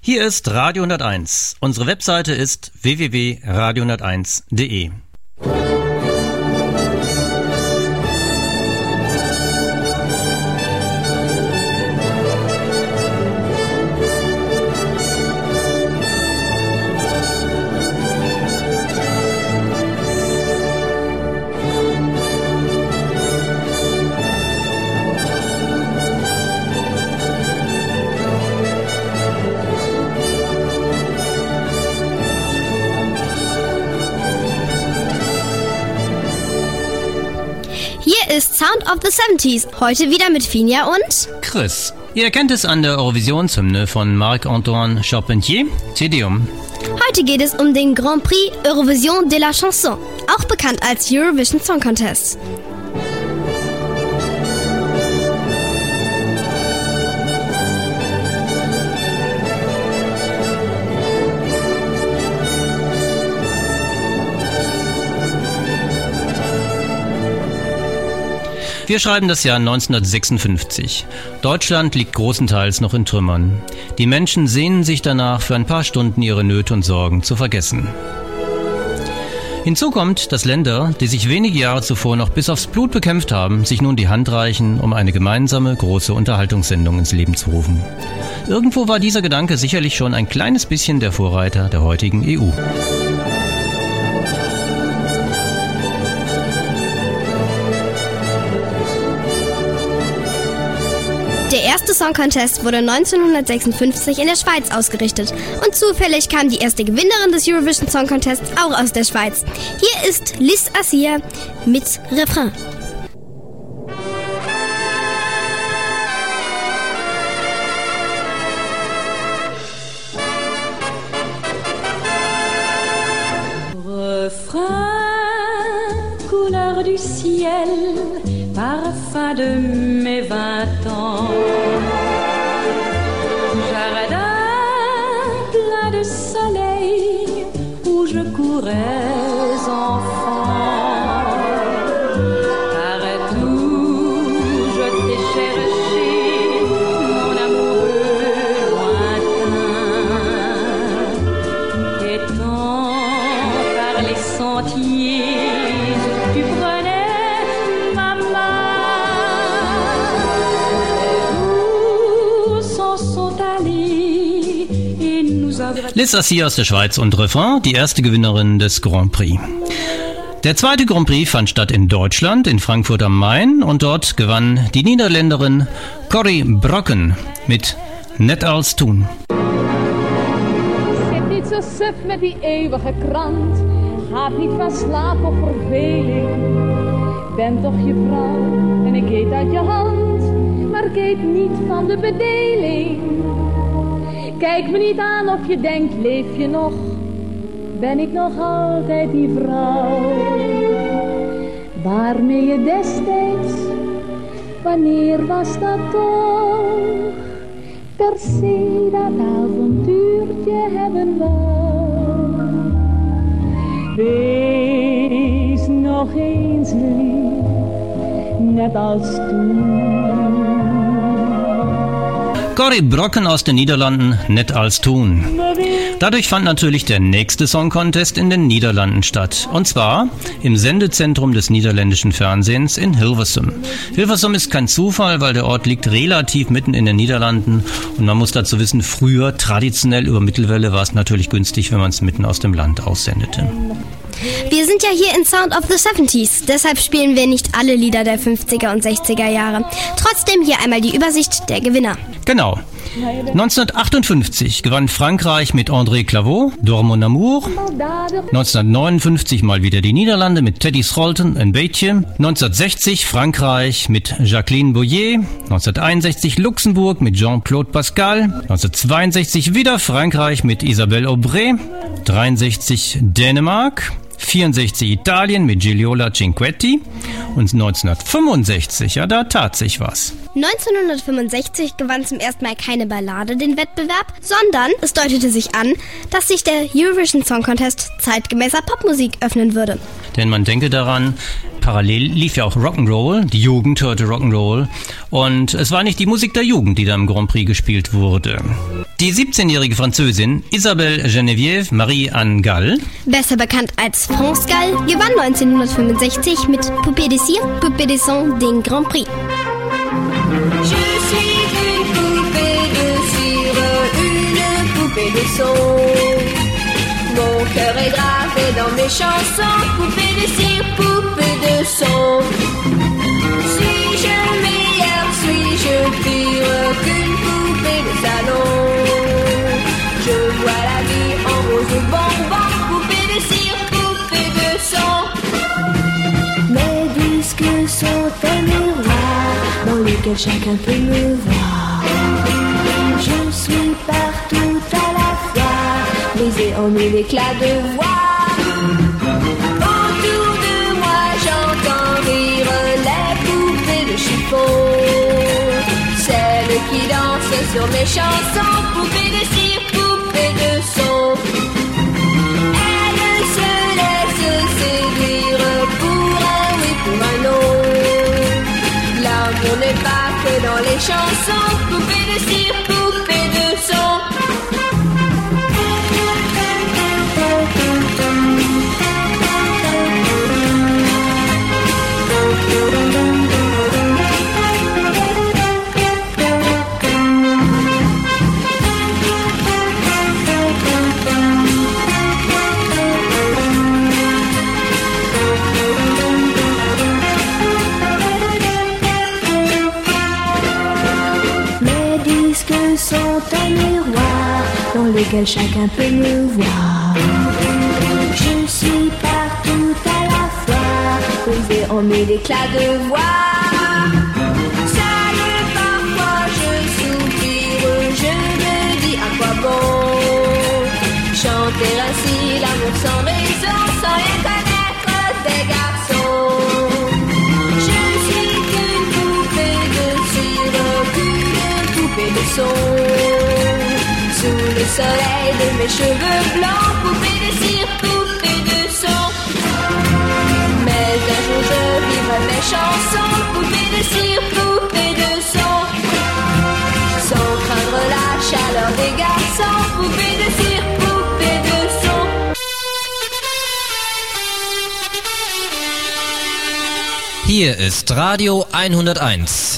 Hier ist Radio 101. Unsere Webseite ist www.radio101.de. Ist Sound of the 70s. Heute wieder mit Finja und Chris. Ihr kennt es an der Eurovisionshymne von Marc-Antoine Charpentier, Te Deum. Heute geht es um den Grand Prix Eurovision de la Chanson, auch bekannt als Eurovision Song Contest. Wir schreiben das Jahr 1956. Deutschland liegt großenteils noch in Trümmern. Die Menschen sehnen sich danach, für ein paar Stunden ihre Nöte und Sorgen zu vergessen. Hinzu kommt, dass Länder, die sich wenige Jahre zuvor noch bis aufs Blut bekämpft haben, sich nun die Hand reichen, um eine gemeinsame, große Unterhaltungssendung ins Leben zu rufen. Irgendwo war dieser Gedanke sicherlich schon ein kleines bisschen der Vorreiter der heutigen EU. Der erste Song Contest wurde 1956 in der Schweiz ausgerichtet und zufällig kam die erste Gewinnerin des Eurovision Song Contests auch aus der Schweiz. Hier ist Liz Assia mit Refrain. Refrain, couleur du ciel, parfum de mes 20 ans. Jardin plein de soleil où je courais enfant. Partout je t'ai cherché, mon amoureux lointain. Étant par les sentiers où tu prenais ma main. Liz Assia aus der Schweiz und Refrain, die erste Gewinnerin des Grand Prix. Der zweite Grand Prix fand statt in Deutschland, in Frankfurt am Main, und dort gewann die Niederländerin Corrie Brokken mit Net als toen. Zit niet zo suf met die eeuwige krant, gaat niet van slaap of verveling. Ben toch je vrouw en ik eet uit je hand, maar ik eet niet van de bedeling. Kijk me niet aan of je denkt, leef je nog? Ben ik nog altijd die vrouw? Waarmee je destijds, wanneer was dat toch? Per se dat avontuurtje hebben wou. Wees nog eens lief, net als toen. Corrie Brokken aus den Niederlanden, Net als toen. Dadurch fand natürlich der nächste Song Contest in den Niederlanden statt. Und zwar im Sendezentrum des niederländischen Fernsehens in Hilversum. Hilversum ist kein Zufall, weil der Ort liegt relativ mitten in den Niederlanden. Und man muss dazu wissen, früher, traditionell über Mittelwelle, war es natürlich günstig, wenn man es mitten aus dem Land aussendete. Wir sind ja hier in Sound of the 70s, deshalb spielen wir nicht alle Lieder der 50er und 60er Jahre. Trotzdem hier einmal die Übersicht der Gewinner. Genau. 1958 gewann Frankreich mit André Claveau, Door mon amour. 1959 mal wieder die Niederlande mit Teddy Scholten, Een beetje. 1960 Frankreich mit Jacqueline Boyer. 1961 Luxemburg mit Jean-Claude Pascal. 1962 wieder Frankreich mit Isabelle Aubray. 1963 Dänemark. 1964 Italien mit Gigliola Cinquetti und 1965, ja, da tat sich was. 1965 gewann zum ersten Mal keine Ballade den Wettbewerb, sondern es deutete sich an, dass sich der Eurovision Song Contest zeitgemäßer Popmusik öffnen würde. Denn man denke daran, parallel lief ja auch Rock'n'Roll, die Jugend hörte Rock'n'Roll und es war nicht die Musik der Jugend, die da im Grand Prix gespielt wurde. Die 17-jährige Französin Isabelle Geneviève Marie-Anne Gall, besser bekannt als France Gall, gewann 1965 mit Poupée de Cire, Poupée de Son den Grand Prix. Je suis une poupée de cire, une poupée de son. Mon cœur est gravé dans mes chansons, poupée de cire, poupée de son. Suis-je meilleure, suis-je pire qu'une poupée de salon? Je vois la vie en rose bonbon, poupée de cire, poupée de son. Mes disques sont un miroir dans lequel chacun peut me voir. Je suis partout à la fois, brisée en mille éclats de voix. Autour de moi j'entends rire les poupées de chiffon, celles qui dansent sur mes chansons, poupées de cire, poupées de son. Elles se laissent séduire pour un oui, pour un non. L'amour n'est pas que dans les chansons, poupées de cire, poupées de son. Sont un miroir dans lequel chacun peut me voir. Je suis partout à la fois, brisée en mille éclats de voix. Seule parfois je soupire, je me dis à quoi bon chanter ainsi l'amour sans raison, sans rien connaître des garçons. Je suis qu'une poupée de cire, qu'une poupée de son. Sous le soleil de mes cheveux blancs, poupée de cire, poupée de son. Mais un jour je vivrai mes chansons, poupée de cire, poupée de son. Sans craindre la chaleur des garçons, poupée de cire, poupée de son. Hier ist Radio 101.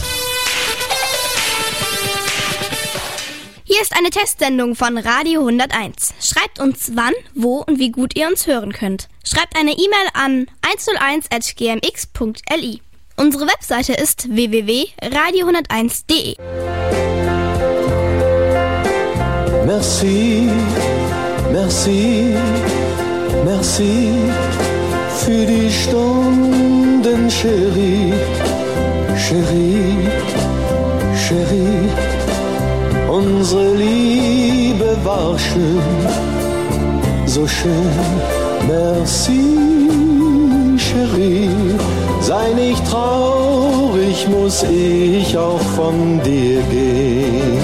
Hier ist eine Testsendung von Radio 101. Schreibt uns wann, wo und wie gut ihr uns hören könnt. Schreibt eine E-Mail an 101@gmx.li. Unsere Webseite ist www.radio101.de. Merci, merci, merci für die Stunden, Chérie, Chérie, Chérie. Unsere Liebe war schön, so schön. Merci, Chérie. Sei nicht traurig, muss ich auch von dir gehen.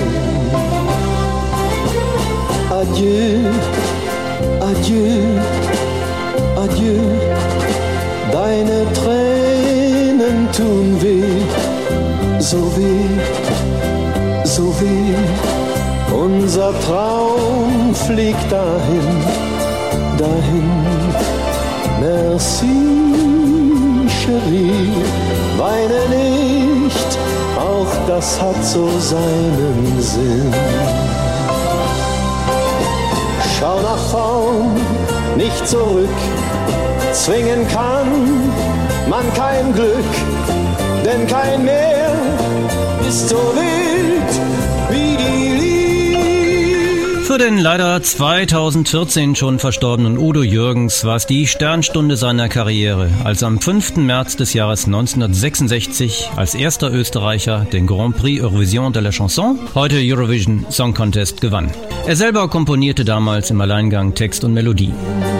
Adieu, adieu, adieu. Deine Tränen tun weh, so weh, so weh. Unser Traum fliegt dahin, dahin. Merci, Chérie, weine nicht, auch das hat so seinen Sinn. Schau nach vorn, nicht zurück, zwingen kann man kein Glück, denn kein Meer ist so wild wie die Liebe. Für den leider 2014 schon verstorbenen Udo Jürgens war es die Sternstunde seiner Karriere, als er am 5. März des Jahres 1966 als erster Österreicher den Grand Prix Eurovision de la Chanson, heute Eurovision Song Contest, gewann. Er selber komponierte damals im Alleingang Text und Melodie.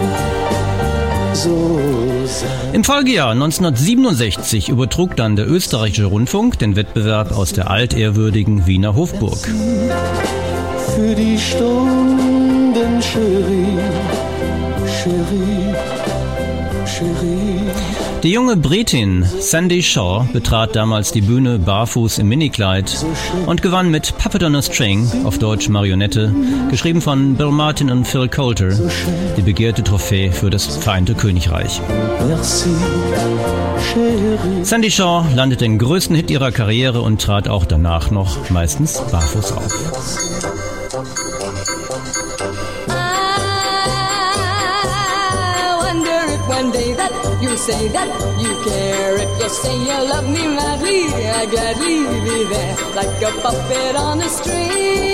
Im Folgejahr 1967 übertrug dann der österreichische Rundfunk den Wettbewerb aus der altehrwürdigen Wiener Hofburg. Für die Stunden, Chérie, Chérie, Die junge Britin Sandy Shaw betrat damals die Bühne barfuß im Minikleid und gewann mit Puppet on a String, auf Deutsch Marionette, geschrieben von Bill Martin und Phil Coulter, die begehrte Trophäe für das Vereinigte Königreich. Sandy Shaw landete den größten Hit ihrer Karriere und trat auch danach noch meistens barfuß auf. One day that you say that you care. If you say you love me madly, I gladly be there like a puppet on a string.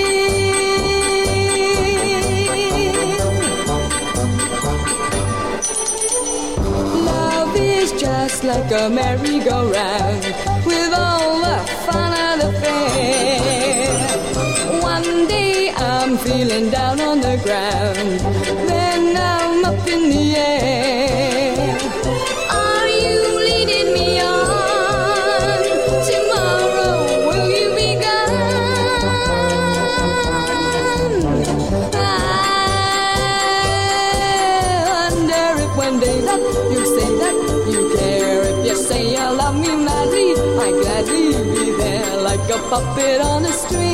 Love is just like a merry-go-round with all the fun of the fair. One day I'm feeling down on the ground, then I'm up in the air. Are you leading me on? Tomorrow will you be gone? I wonder if one day that you say that you care. If you say you love me madly, I gladly be there like a puppet on a string.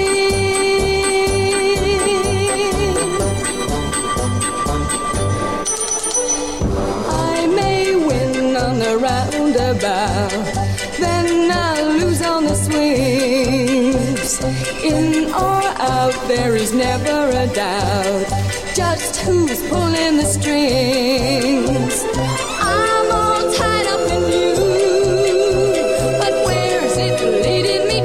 Roundabout, then I'll lose on the swings. In or out, there is never a doubt just who's pulling the strings. I'm all tied up in you, but where's it leading me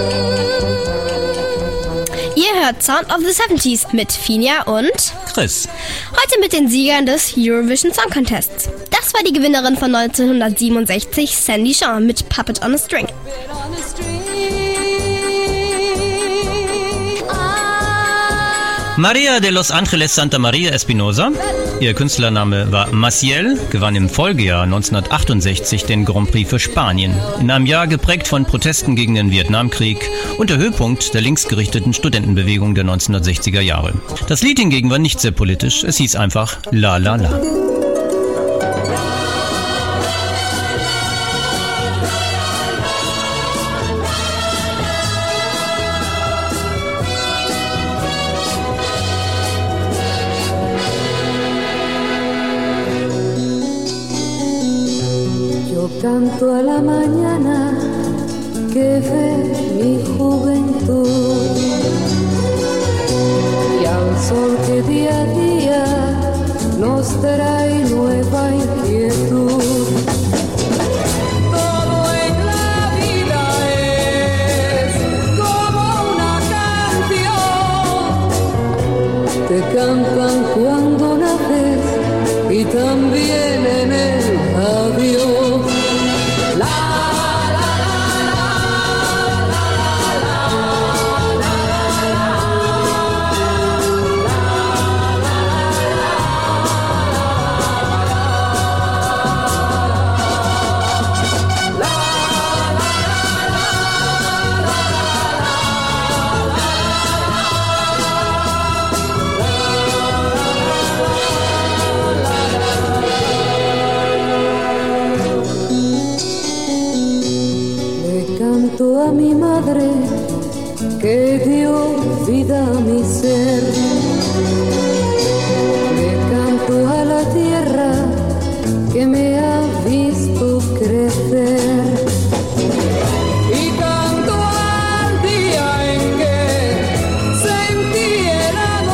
to? Ihr hört Sound of the 70s mit Finja und Chris. Heute mit den Siegern des Eurovision Song Contests. Das war die Gewinnerin von 1967, Sandy Shaw mit Puppet on a String. Maria de Los Angeles Santa Maria Espinosa, ihr Künstlername war Maciel, gewann im Folgejahr 1968 den Grand Prix für Spanien. In einem Jahr geprägt von Protesten gegen den Vietnamkrieg und der Höhepunkt der linksgerichteten Studentenbewegung der 1960er Jahre. Das Lied hingegen war nicht sehr politisch, es hieß einfach La La La. Canto a la mañana que ve mi juventud y al sol que día a día nos trae nueva inquietud. Todo en la vida es como una canción. Te cantan cuando naces y también en el avión. A mi madre que dio vida a mi ser, le canto a la tierra que me ha visto crecer y canto al día en que sentí el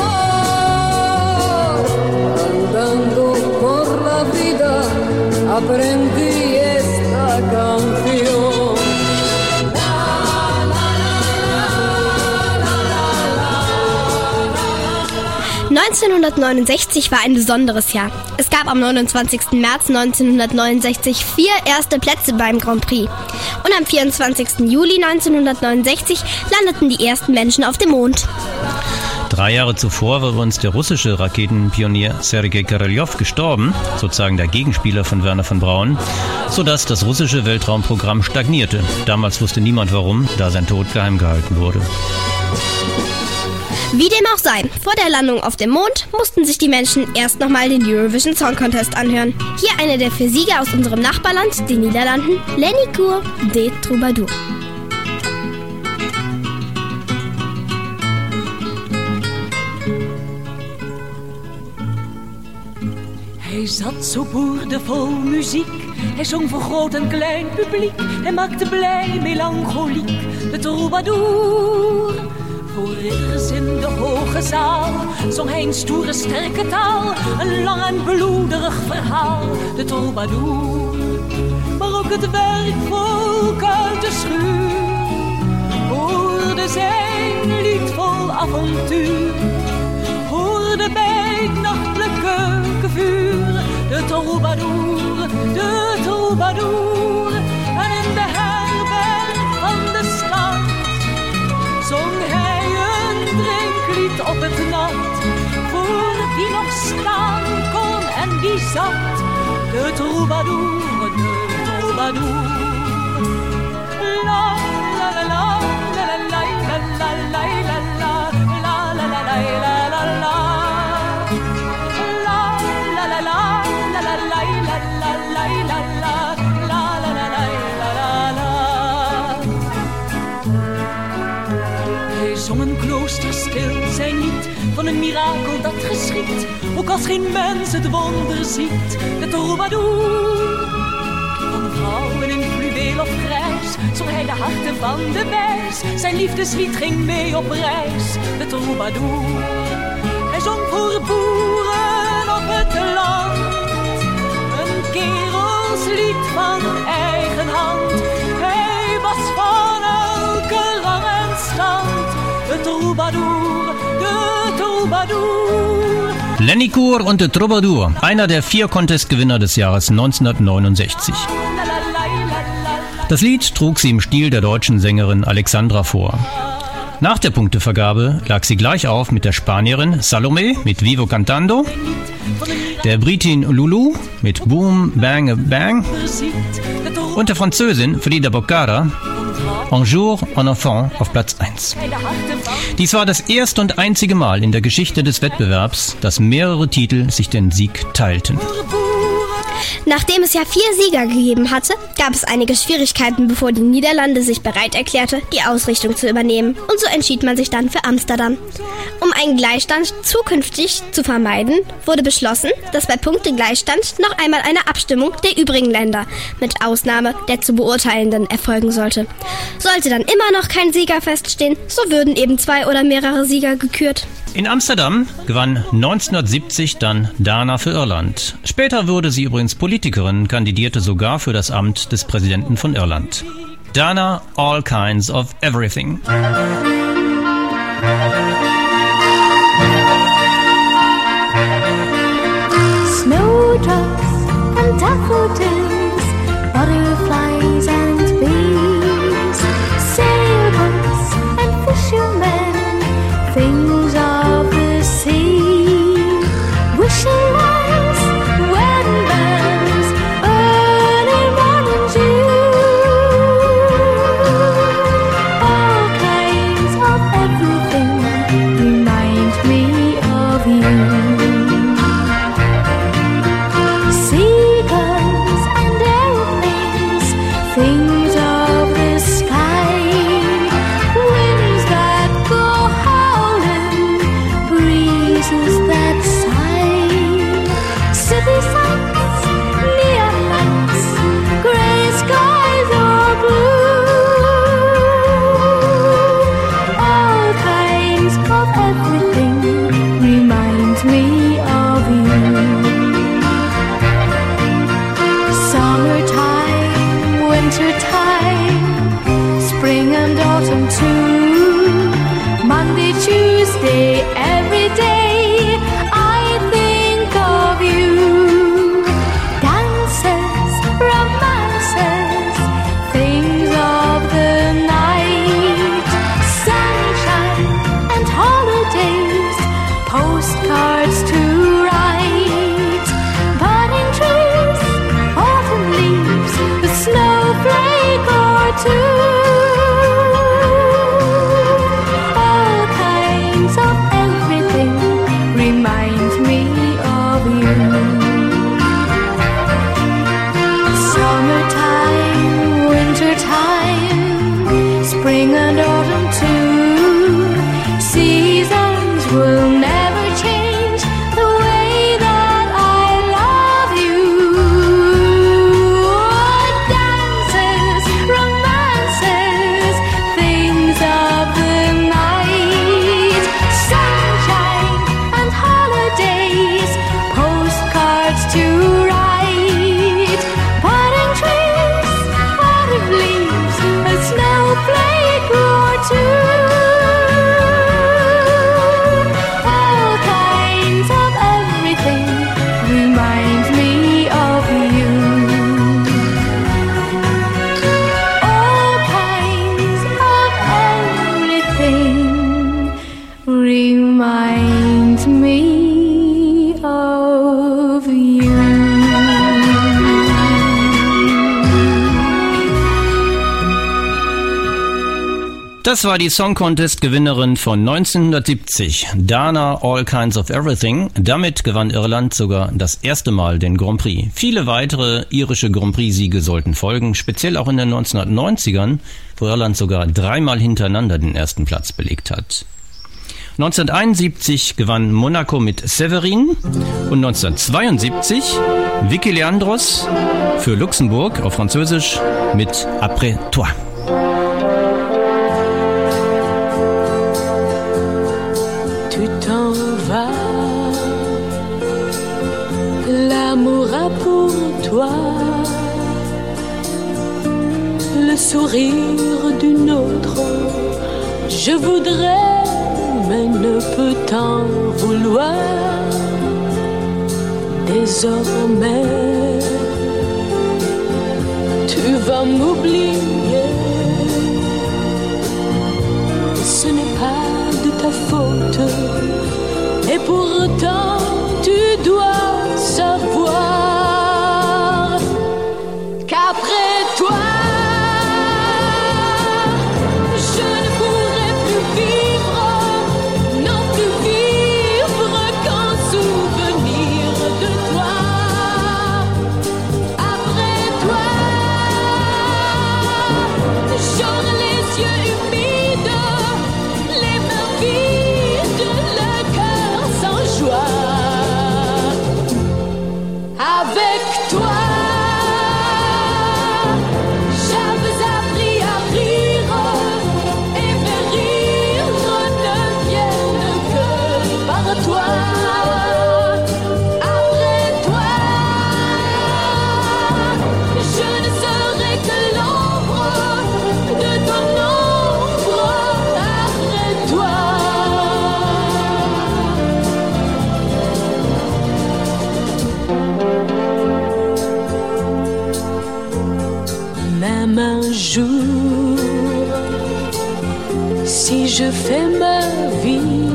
amor. Andando por la vida aprendí esta canción. 1969 war ein besonderes Jahr. Es gab am 29. März 1969 4 erste Plätze beim Grand Prix. Und am 24. Juli 1969 landeten die ersten Menschen auf dem Mond. 3 Jahre zuvor war übrigens der russische Raketenpionier Sergei Korolev gestorben, sozusagen der Gegenspieler von Wernher von Braun, sodass das russische Weltraumprogramm stagnierte. Damals wusste niemand warum, da sein Tod geheim gehalten wurde. Wie dem auch sei, vor der Landung auf dem Mond mussten sich die Menschen erst nochmal den Eurovision Song Contest anhören. Hier einer der 4 Sieger aus unserem Nachbarland, den Niederlanden, Lenny Cour de Troubadour. Hij zat zo boerdevol muziek. Hij zong voor groot en klein publiek. Hij maakte blij, melancholiek, de troubadour. Voor ridders in de hoge zaal zong hij een stoere, sterke taal. Een lang en bloederig verhaal, de troubadour. Maar ook het werkvolk uit de schuur hoorde zijn lied vol avontuur. Hoorde bij het nachtelijke keukenvuur de troubadour, de troubadour. En in de herberg van de stad zong hij een drinklied op het nat. Voor wie nog staan kon en wie zat, de troubadour, de troubadour. La la la la la la la la la la la la la la la la. Hij zong een kloosterstil zijn lied van een mirakel dat geschiet, ook als geen mens het wonder ziet, de troubadour. Van vrouwen in fluweel of grijs zong hij de harten van de wijs. Zijn liefdeslied ging mee op reis, de troubadour. Hij zong voor boeren op het land, een kerelslied van eigen hand. Hij was van elke rang en stand, de troubadour, de troubadour. Lenny Cour und de Troubadour, einer der 4 Contest-Gewinner des Jahres 1969. Das Lied trug sie im Stil der deutschen Sängerin Alexandra vor. Nach der Punktevergabe lag sie gleich auf mit der Spanierin Salomé mit Vivo Cantando, der Britin Loulou mit Boom Bang Bang und der Französin Frida Boccara Un jour un enfant auf Platz 1. Dies war das erste und einzige Mal in der Geschichte des Wettbewerbs, dass mehrere Titel sich den Sieg teilten. Nachdem es ja 4 Sieger gegeben hatte, gab es einige Schwierigkeiten, bevor die Niederlande sich bereit erklärte, die Ausrichtung zu übernehmen. Und so entschied man sich dann für Amsterdam. Um einen Gleichstand zukünftig zu vermeiden, wurde beschlossen, dass bei Punktegleichstand noch einmal eine Abstimmung der übrigen Länder, mit Ausnahme der zu Beurteilenden, erfolgen sollte. Sollte dann immer noch kein Sieger feststehen, so würden eben 2 oder mehrere Sieger gekürt. In Amsterdam gewann 1970 dann Dana für Irland. Später wurde sie übrigens Politikerin, kandidierte sogar für das Amt des Präsidenten von Irland. Dana, All Kinds of Everything. Snowdrops and daffodils, butterflies and bees, sailboats and fishermen, things of the sea, wishing lights, wedding bells, early morning dew, all kinds of everything remind me of you. Things of the sky, winds that go howling, breezes that sigh, city sights, neon lights, gray skies or blue, all kinds of everything remind me of you. Summertime, wintertime, spring and autumn too, Monday, Tuesday, every day I think of you. Dances, romances, things of the night, sunshine and holidays, postcards to write, budding trees, autumn leaves, the snowflake or two, all kinds of reminds me of you. Summertime, wintertime, spring and autumn too. Seasons will never change the way that I love you. Dances, romances, things of the night, sunshine and holidays, postcards to write, parting trees, autumn leaves, a snowflake or two. All kinds of everything reminds me of you. All kinds of everything reminds me of you. Das war die Song Contest-Gewinnerin von 1970, Dana All Kinds of Everything. Damit gewann Irland sogar das erste Mal den Grand Prix. Viele weitere irische Grand Prix-Siege sollten folgen, speziell auch in den 1990ern, wo Irland sogar 3-mal hintereinander den ersten Platz belegt hat. 1971 gewann Monaco mit Severin und 1972 Vicky Leandros für Luxemburg auf Französisch mit Après toi. Tu t'en vas, l'amour a pour toi le sourire d'une autre. Je voudrais, mais ne peux t'en vouloir. Désormais, tu vas m'oublier. Ce n'est pas de ta faute, et pourtant tu dois savoir qu'après toi je ne pourrai plus vivre, non plus vivre qu'en souvenir de toi. Après toi j'aurai les yeux humides, les mains vides, le cœur sans joie. Avec toi, j'avais appris à rire, et mes rires ne viennent que par toi. Après toi, je ne serai que l'ombre de ton ombre. Après toi, même un jour, si je fais ma vie,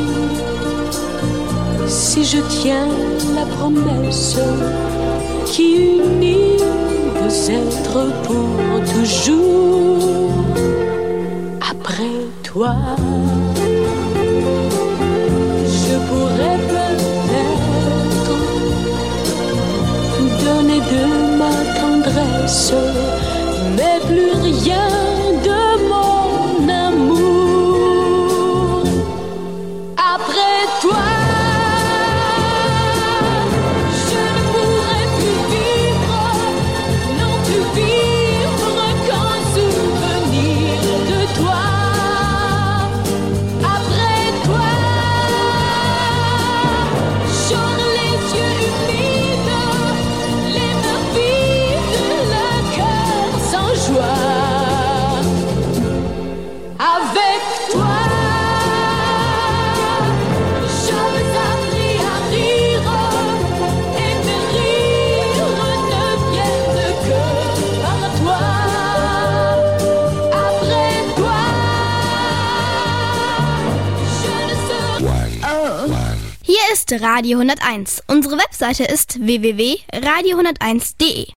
si je tiens la promesse qui unit deux êtres pour toujours, après toi, je pourrais peut-être donner de ma tendresse, mais plus rien de mon amour. Après toi, je ne pourrai plus vivre, non plus vivre qu'en souvenir de toi. Après toi, j'aurai les yeux humides, les mains vides, le cœur sans joie. Avec toi, j'avais appris à rire, et mes rires ne viennent que par toi. Après toi, je ne serai... Hier ist Radio 101. Unsere Webseite ist www.radio101.de.